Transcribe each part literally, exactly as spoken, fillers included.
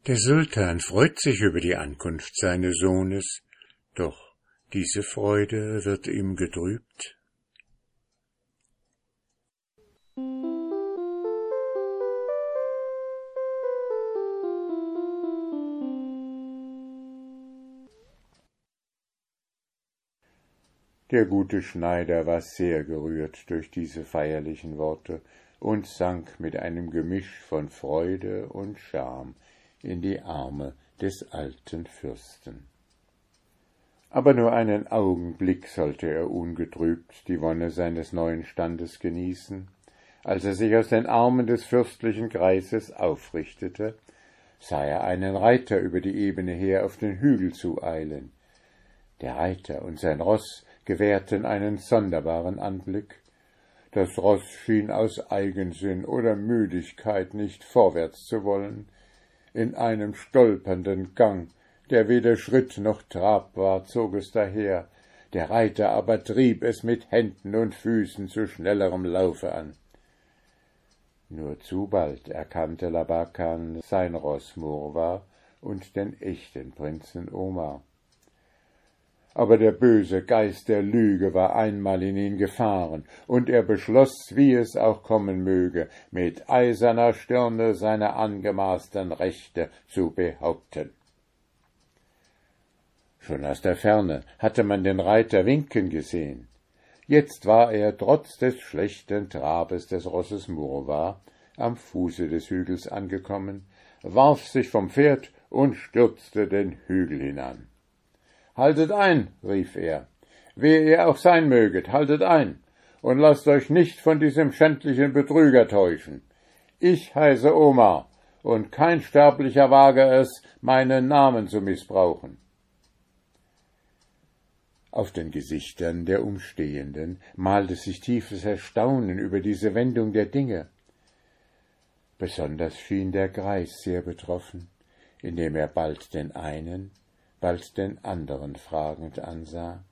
Der Sultan freut sich über die Ankunft seines Sohnes, doch diese Freude wird ihm getrübt. Der gute Schneider war sehr gerührt durch diese feierlichen Worte und sank mit einem Gemisch von Freude und Scham in die Arme des alten Fürsten. Aber nur einen Augenblick sollte er ungetrübt die Wonne seines neuen Standes genießen. Als er sich aus den Armen des fürstlichen Greises aufrichtete, sah er einen Reiter über die Ebene her auf den Hügel zueilen. Der Reiter und sein Ross gewährten einen sonderbaren Anblick. Das Ross schien aus Eigensinn oder Müdigkeit nicht vorwärts zu wollen. In einem stolpernden Gang, der weder Schritt noch Trab war, zog es daher, der Reiter aber trieb es mit Händen und Füßen zu schnellerem Laufe an. Nur zu bald erkannte Labakan sein Ross Murwa und den echten Prinzen Omar. Aber der böse Geist der Lüge war einmal in ihn gefahren, und er beschloss, wie es auch kommen möge, mit eiserner Stirne seine angemaßten Rechte zu behaupten. Schon aus der Ferne hatte man den Reiter winken gesehen. Jetzt war er trotz des schlechten Trabes des Rosses Murwa am Fuße des Hügels angekommen, warf sich vom Pferd und stürzte den Hügel hinan. »Haltet ein«, rief er, »wer ihr auch sein möget, haltet ein, und lasst euch nicht von diesem schändlichen Betrüger täuschen. Ich heiße Omar, und kein Sterblicher wage es, meinen Namen zu missbrauchen.« Auf den Gesichtern der Umstehenden malte sich tiefes Erstaunen über diese Wendung der Dinge. Besonders schien der Greis sehr betroffen, indem er bald den einen, bald den anderen fragend ansah.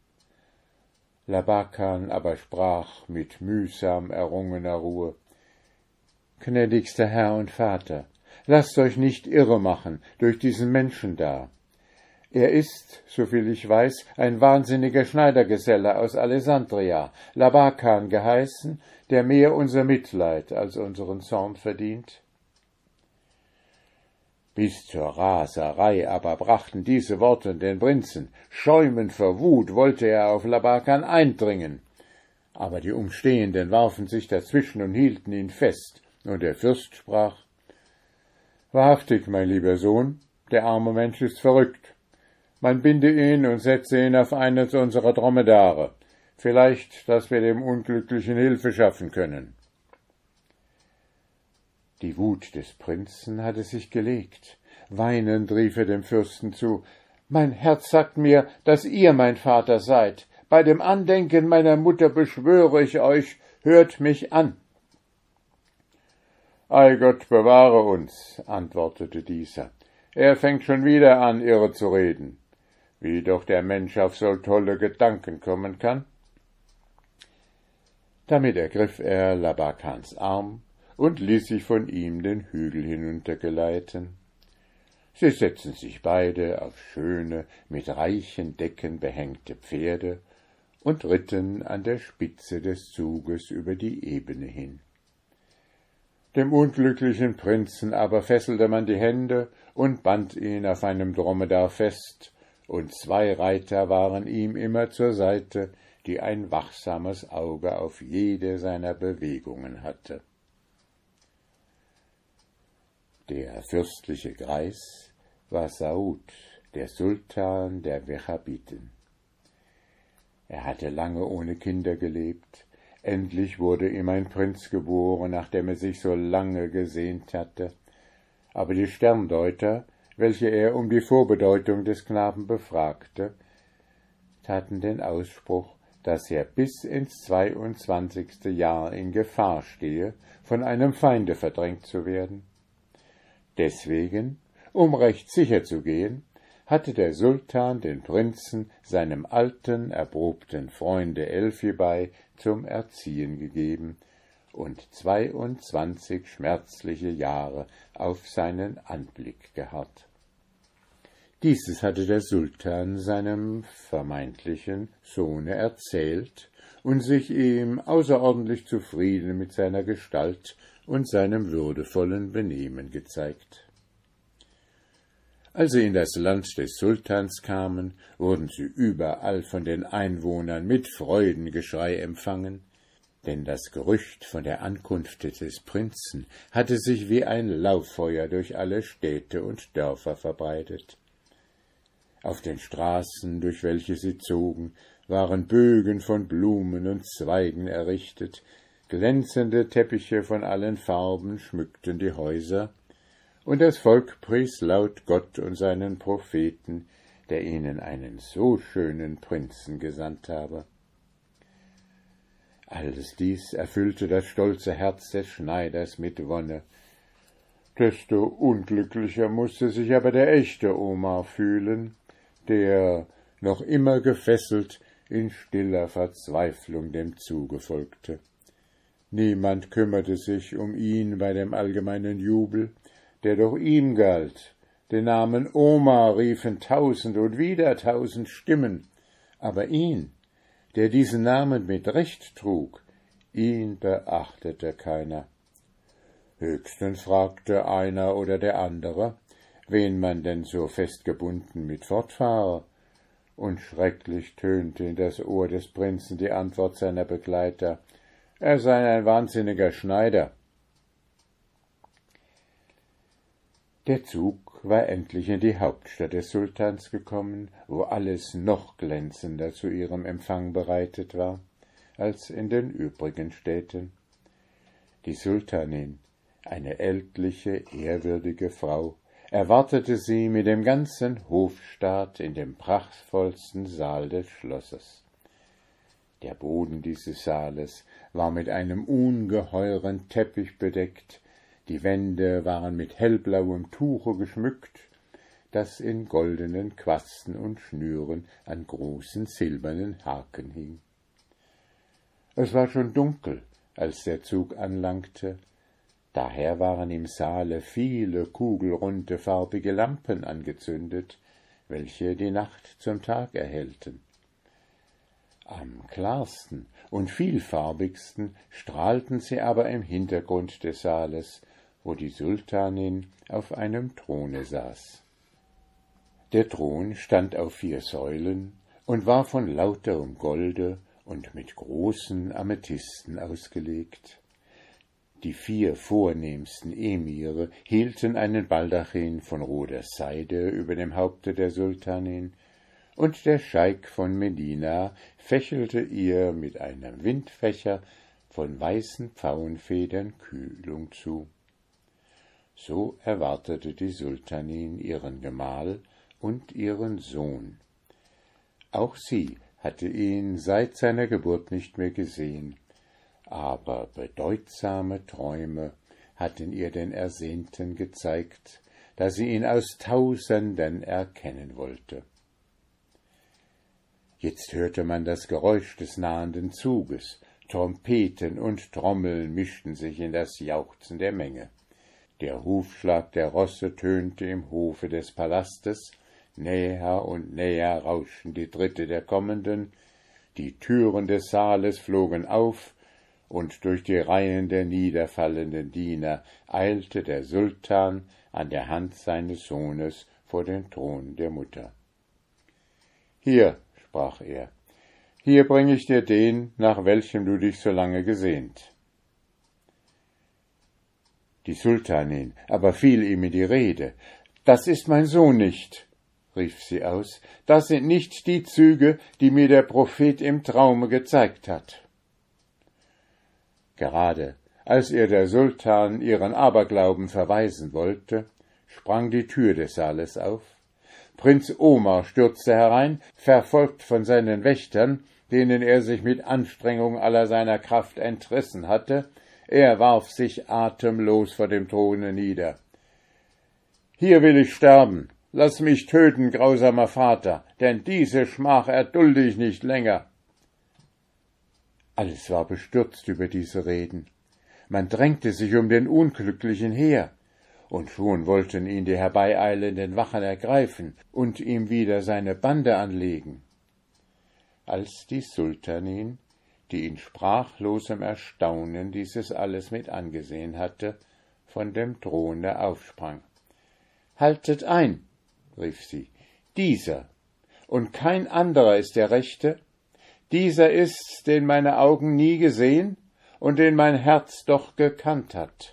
Labakan aber sprach mit mühsam errungener Ruhe: »Gnädigster Herr und Vater, lasst euch nicht irre machen durch diesen Menschen da. Er ist, soviel ich weiß, ein wahnsinniger Schneidergeselle aus Alessandria, Labakan geheißen, der mehr unser Mitleid als unseren Zorn verdient.« Bis zur Raserei aber brachten diese Worte den Prinzen. Schäumend vor Wut wollte er auf Labakan eindringen. Aber die Umstehenden warfen sich dazwischen und hielten ihn fest, und der Fürst sprach: »Wahrhaftig, mein lieber Sohn, der arme Mensch ist verrückt. Man binde ihn und setze ihn auf eines unserer Dromedare. Vielleicht, dass wir dem Unglücklichen Hilfe schaffen können.« Die Wut des Prinzen hatte sich gelegt. Weinend rief er dem Fürsten zu: »Mein Herz sagt mir, dass ihr mein Vater seid. Bei dem Andenken meiner Mutter beschwöre ich euch, hört mich an.« »Ei Gott, bewahre uns«, antwortete dieser. »Er fängt schon wieder an, irre zu reden. Wie doch der Mensch auf so tolle Gedanken kommen kann.« Damit ergriff er Labakans Arm und ließ sich von ihm den Hügel hinuntergeleiten. Sie setzten sich beide auf schöne, mit reichen Decken behängte Pferde und ritten an der Spitze des Zuges über die Ebene hin. Dem unglücklichen Prinzen aber fesselte man die Hände und band ihn auf einem Dromedar fest, und zwei Reiter waren ihm immer zur Seite, die ein wachsames Auge auf jede seiner Bewegungen hatte. Der fürstliche Greis war Saud, der Sultan der Wechabiten. Er hatte lange ohne Kinder gelebt. Endlich wurde ihm ein Prinz geboren, nach dem er sich so lange gesehnt hatte. Aber die Sterndeuter, welche er um die Vorbedeutung des Knaben befragte, taten den Ausspruch, dass er bis ins zweiundzwanzigste Jahr in Gefahr stehe, von einem Feinde verdrängt zu werden. Deswegen, um recht sicher zu gehen, hatte der Sultan den Prinzen seinem alten, erprobten Freunde Elphibei zum Erziehen gegeben und zweiundzwanzig schmerzliche Jahre auf seinen Anblick geharrt. Dieses hatte der Sultan seinem vermeintlichen Sohne erzählt und sich ihm außerordentlich zufrieden mit seiner Gestalt und seinem würdevollen Benehmen gezeigt. Als sie in das Land des Sultans kamen, wurden sie überall von den Einwohnern mit Freudengeschrei empfangen, denn das Gerücht von der Ankunft des Prinzen hatte sich wie ein Lauffeuer durch alle Städte und Dörfer verbreitet. Auf den Straßen, durch welche sie zogen, waren Bögen von Blumen und Zweigen errichtet, glänzende Teppiche von allen Farben schmückten die Häuser, und das Volk pries laut Gott und seinen Propheten, der ihnen einen so schönen Prinzen gesandt habe. Alles dies erfüllte das stolze Herz des Schneiders mit Wonne. Desto unglücklicher mußte sich aber der echte Omar fühlen, der, noch immer gefesselt, in stiller Verzweiflung dem Zuge folgte. Niemand kümmerte sich um ihn bei dem allgemeinen Jubel, der doch ihm galt. Den Namen Omar riefen tausend und wieder tausend Stimmen, aber ihn, der diesen Namen mit Recht trug, ihn beachtete keiner. Höchstens fragte einer oder der andere, wen man denn so festgebunden mit fortfahre, und schrecklich tönte in das Ohr des Prinzen die Antwort seiner Begleiter, er sei ein wahnsinniger Schneider. Der Zug war endlich in die Hauptstadt des Sultans gekommen, wo alles noch glänzender zu ihrem Empfang bereitet war, als in den übrigen Städten. Die Sultanin, eine ältliche, ehrwürdige Frau, erwartete sie mit dem ganzen Hofstaat in dem prachtvollsten Saal des Schlosses. Der Boden dieses Saales war mit einem ungeheuren Teppich bedeckt, die Wände waren mit hellblauem Tuche geschmückt, das in goldenen Quasten und Schnüren an großen silbernen Haken hing. Es war schon dunkel, als der Zug anlangte, daher waren im Saale viele kugelrunde farbige Lampen angezündet, welche die Nacht zum Tag erhellten. Am klarsten und vielfarbigsten strahlten sie aber im Hintergrund des Saales, wo die Sultanin auf einem Throne saß. Der Thron stand auf vier Säulen und war von lauterem Golde und mit großen Amethysten ausgelegt. Die vier vornehmsten Emire hielten einen Baldachin von roter Seide über dem Haupte der Sultanin, und der Scheik von Medina fächelte ihr mit einem Windfächer von weißen Pfauenfedern Kühlung zu. So erwartete die Sultanin ihren Gemahl und ihren Sohn. Auch sie hatte ihn seit seiner Geburt nicht mehr gesehen, aber bedeutsame Träume hatten ihr den Ersehnten gezeigt, da sie ihn aus Tausenden erkennen wollte. Jetzt hörte man das Geräusch des nahenden Zuges, Trompeten und Trommeln mischten sich in das Jauchzen der Menge. Der Hufschlag der Rosse tönte im Hofe des Palastes, näher und näher rauschten die Tritte der Kommenden, die Türen des Saales flogen auf, und durch die Reihen der niederfallenden Diener eilte der Sultan an der Hand seines Sohnes vor den Thron der Mutter. »Hier«, sprach er, »hier bringe ich dir den, nach welchem du dich so lange gesehnt.« Die Sultanin aber fiel ihm in die Rede. »Das ist mein Sohn nicht«, rief sie aus, »das sind nicht die Züge, die mir der Prophet im Traume gezeigt hat.« Gerade als ihr der Sultan ihren Aberglauben verweisen wollte, sprang die Tür des Saales auf. Prinz Omar stürzte herein, verfolgt von seinen Wächtern, denen er sich mit Anstrengung aller seiner Kraft entrissen hatte. Er warf sich atemlos vor dem Throne nieder. »Hier will ich sterben. Lass mich töten, grausamer Vater, denn diese Schmach erdulde ich nicht länger.« Alles war bestürzt über diese Reden. Man drängte sich um den Unglücklichen her, und schon wollten ihn die herbeieilenden Wachen ergreifen und ihm wieder seine Bande anlegen. Als die Sultanin, die in sprachlosem Erstaunen dieses alles mit angesehen hatte, von dem Throne aufsprang. »Haltet ein«, rief sie, »dieser und kein anderer ist der Rechte, dieser ist's, den meine Augen nie gesehen und den mein Herz doch gekannt hat.«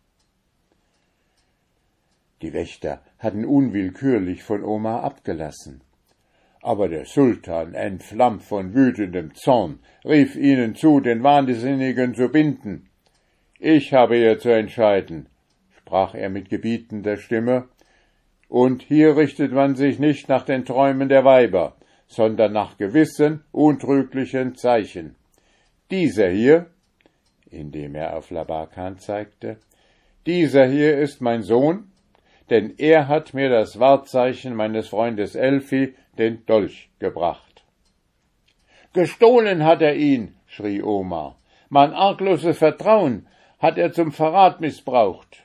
Die Wächter hatten unwillkürlich von Omar abgelassen. Aber der Sultan, entflammt von wütendem Zorn, rief ihnen zu, den Wahnsinnigen zu binden. »Ich habe hier zu entscheiden«, sprach er mit gebietender Stimme, »und hier richtet man sich nicht nach den Träumen der Weiber, sondern nach gewissen, untrüglichen Zeichen. Dieser hier«, indem er auf Labakan zeigte, »dieser hier ist mein Sohn, denn er hat mir das Wahrzeichen meines Freundes Elfi, den Dolch, gebracht.« »Gestohlen hat er ihn«, schrie Omar. »Mein argloses Vertrauen hat er zum Verrat missbraucht.«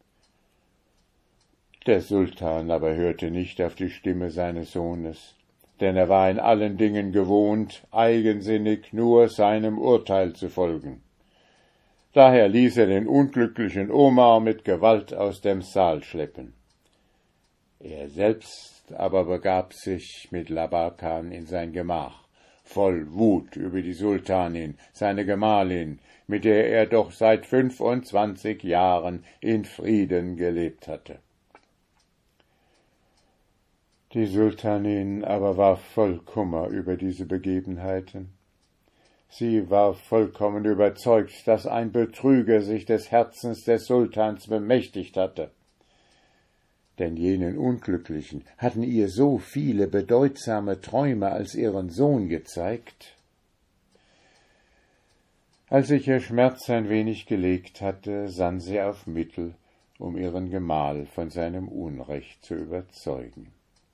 Der Sultan aber hörte nicht auf die Stimme seines Sohnes, denn er war in allen Dingen gewohnt, eigensinnig nur seinem Urteil zu folgen. Daher ließ er den unglücklichen Omar mit Gewalt aus dem Saal schleppen. Er selbst aber begab sich mit Labakan in sein Gemach, voll Wut über die Sultanin, seine Gemahlin, mit der er doch seit fünfundzwanzig Jahren in Frieden gelebt hatte. Die Sultanin aber war voll Kummer über diese Begebenheiten. Sie war vollkommen überzeugt, dass ein Betrüger sich des Herzens des Sultans bemächtigt hatte. Denn jenen Unglücklichen hatten ihr so viele bedeutsame Träume als ihren Sohn gezeigt. Als sich ihr Schmerz ein wenig gelegt hatte, sann sie auf Mittel, um ihren Gemahl von seinem Unrecht zu überzeugen.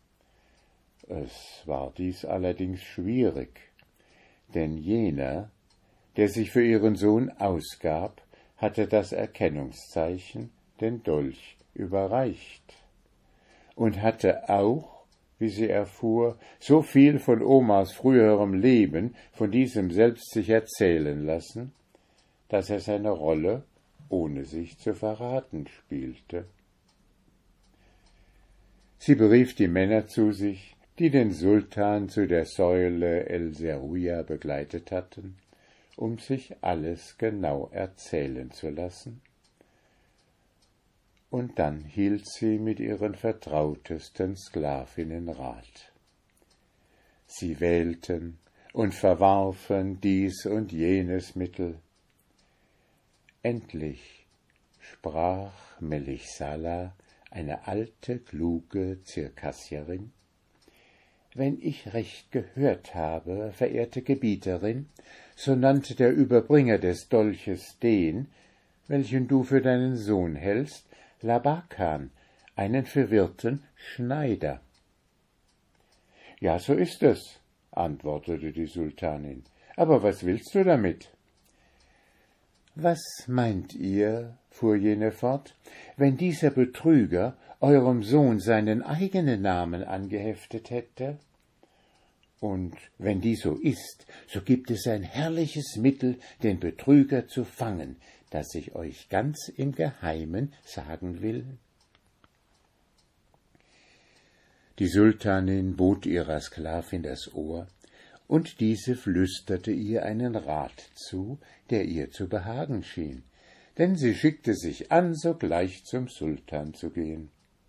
Es war dies allerdings schwierig, denn jener, der sich für ihren Sohn ausgab, hatte das Erkennungszeichen, den Dolch, überreicht und hatte auch, wie sie erfuhr, so viel von Omars früherem Leben, von diesem selbst sich erzählen lassen, dass er seine Rolle, ohne sich zu verraten, spielte. Sie berief die Männer zu sich, die den Sultan zu der Säule El-Zeruja begleitet hatten, um sich alles genau erzählen zu lassen. Und dann hielt sie mit ihren vertrautesten Sklavinnen Rat. Sie wählten und verwarfen dies und jenes Mittel. Endlich sprach Melisala, eine alte, kluge Zirkassierin: »Wenn ich recht gehört habe, verehrte Gebieterin, so nannte der Überbringer des Dolches den, welchen du für deinen Sohn hältst, Labakan, einen verwirrten Schneider.« »Ja, so ist es«, antwortete die Sultanin. »Aber was willst du damit?« »Was meint ihr«, fuhr jene fort, »wenn dieser Betrüger eurem Sohn seinen eigenen Namen angeheftet hätte? Und wenn dies so ist, so gibt es ein herrliches Mittel, den Betrüger zu fangen, das ich euch ganz im Geheimen sagen will.« Die Sultanin bot ihrer Sklavin das Ohr, und diese flüsterte ihr einen Rat zu, der ihr zu behagen schien, denn sie schickte sich an, sogleich zum Sultan zu gehen.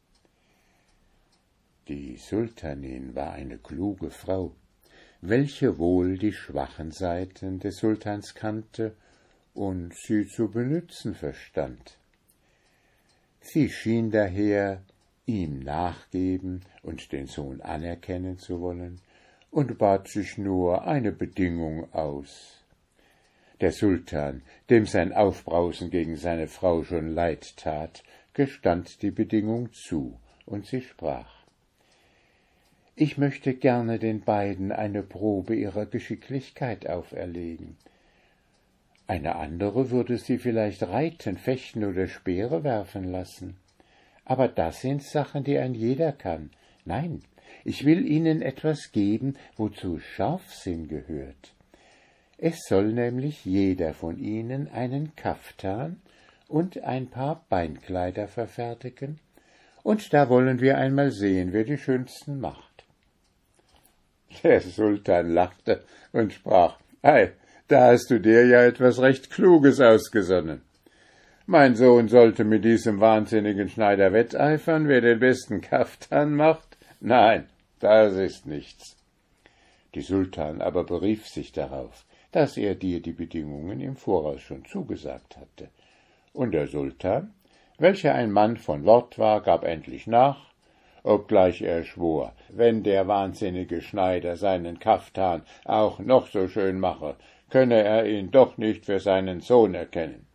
Die Sultanin war eine kluge Frau, welche wohl die schwachen Seiten des Sultans kannte und sie zu benützen verstand. Sie schien daher, ihm nachgeben und den Sohn anerkennen zu wollen, und bat sich nur eine Bedingung aus. Der Sultan, dem sein Aufbrausen gegen seine Frau schon leid tat, gestand die Bedingung zu, und sie sprach: »Ich möchte gerne den beiden eine Probe ihrer Geschicklichkeit auferlegen. Eine andere würde sie vielleicht reiten, fechten oder Speere werfen lassen. Aber das sind Sachen, die ein jeder kann. Nein, ich will Ihnen etwas geben, wozu Scharfsinn gehört. Es soll nämlich jeder von Ihnen einen Kaftan und ein paar Beinkleider verfertigen, und da wollen wir einmal sehen, wer die schönsten macht. Der Sultan lachte und sprach: »Ei, da hast du dir ja etwas recht Kluges ausgesonnen. Mein Sohn sollte mit diesem wahnsinnigen Schneider wetteifern, wer den besten Kaftan macht? Nein, das ist nichts.« Die Sultan aber berief sich darauf, dass er dir die Bedingungen im Voraus schon zugesagt hatte. Und der Sultan, welcher ein Mann von Wort war, gab endlich nach, obgleich er schwor, wenn der wahnsinnige Schneider seinen Kaftan auch noch so schön mache, könne er ihn doch nicht für seinen Sohn erkennen.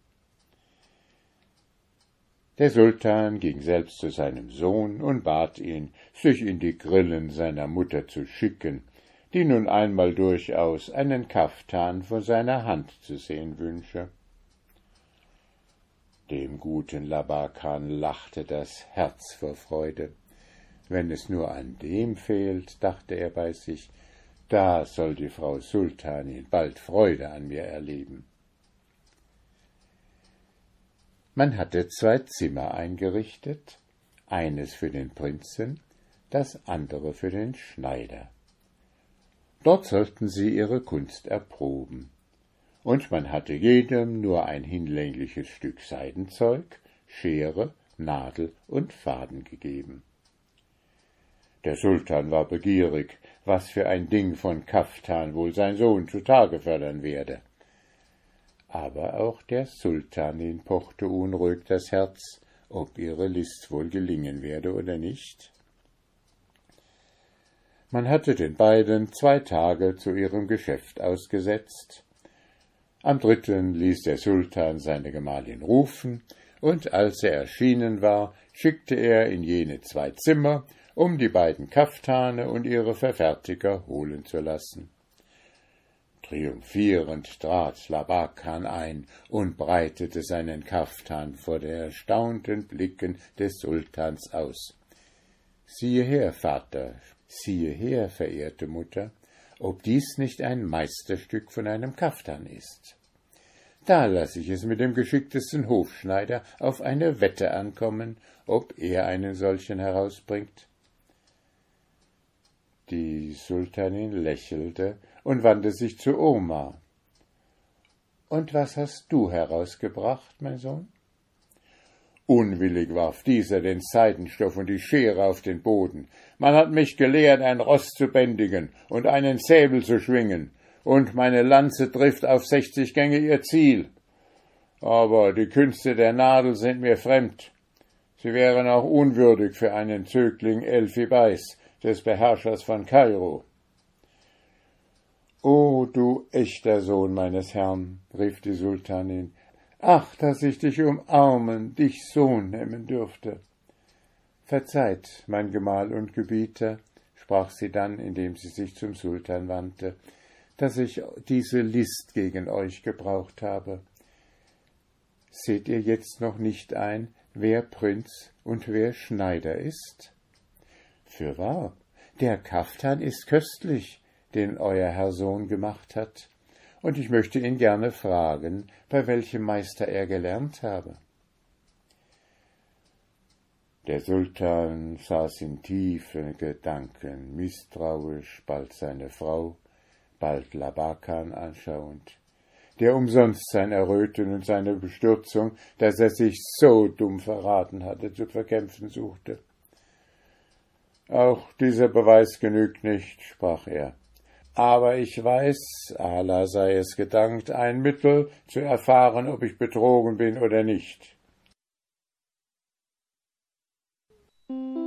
Der Sultan ging selbst zu seinem Sohn und bat ihn, sich in die Grillen seiner Mutter zu schicken, die nun einmal durchaus einen Kaftan von seiner Hand zu sehen wünsche. Dem guten Labakan lachte das Herz vor Freude. Wenn es nur an dem fehlt, dachte er bei sich, da soll die Frau Sultanin bald Freude an mir erleben. Man hatte zwei Zimmer eingerichtet, eines für den Prinzen, das andere für den Schneider. Dort sollten sie ihre Kunst erproben, und man hatte jedem nur ein hinlängliches Stück Seidenzeug, Schere, Nadel und Faden gegeben. Der Sultan war begierig, was für ein Ding von Kaftan wohl sein Sohn zutage fördern werde. Aber auch der Sultanin pochte unruhig das Herz, ob ihre List wohl gelingen werde oder nicht. Man hatte den beiden zwei Tage zu ihrem Geschäft ausgesetzt. Am dritten ließ der Sultan seine Gemahlin rufen, und als er erschienen war, schickte er in jene zwei Zimmer, um die beiden Kaftane und ihre Verfertiger holen zu lassen. Triumphierend trat Labakan ein und breitete seinen Kaftan vor den erstaunten Blicken des Sultans aus. »Siehe her, Vater, siehe her, verehrte Mutter, ob dies nicht ein Meisterstück von einem Kaftan ist. Da lasse ich es mit dem geschicktesten Hofschneider auf eine Wette ankommen, ob er einen solchen herausbringt.« Die Sultanin lächelte und wandte sich zu Omar. »Und was hast du herausgebracht, mein Sohn?« Unwillig warf dieser den Seidenstoff und die Schere auf den Boden. »Man hat mich gelehrt, ein Ross zu bändigen und einen Säbel zu schwingen, und meine Lanze trifft auf sechzig Gänge ihr Ziel. Aber die Künste der Nadel sind mir fremd. Sie wären auch unwürdig für einen Zögling Elfibais, des Beherrschers von Kairo.« »O, du echter Sohn meines Herrn«, rief die Sultanin, »ach, dass ich dich umarmen, dich Sohn nennen dürfte.« »Verzeiht, mein Gemahl und Gebieter«, sprach sie dann, indem sie sich zum Sultan wandte, »dass ich diese List gegen euch gebraucht habe. Seht ihr jetzt noch nicht ein, wer Prinz und wer Schneider ist? Fürwahr, der Kaftan ist köstlich, den euer Herr Sohn gemacht hat, und ich möchte ihn gerne fragen, bei welchem Meister er gelernt habe.« Der Sultan saß in tiefen Gedanken, misstrauisch, bald seine Frau, bald Labakan anschauend, der umsonst sein Erröten und seine Bestürzung, dass er sich so dumm verraten hatte, zu verkämpfen suchte. »Auch dieser Beweis genügt nicht«, sprach er, »aber ich weiß, Allah sei es gedankt, ein Mittel, zu erfahren, ob ich betrogen bin oder nicht.«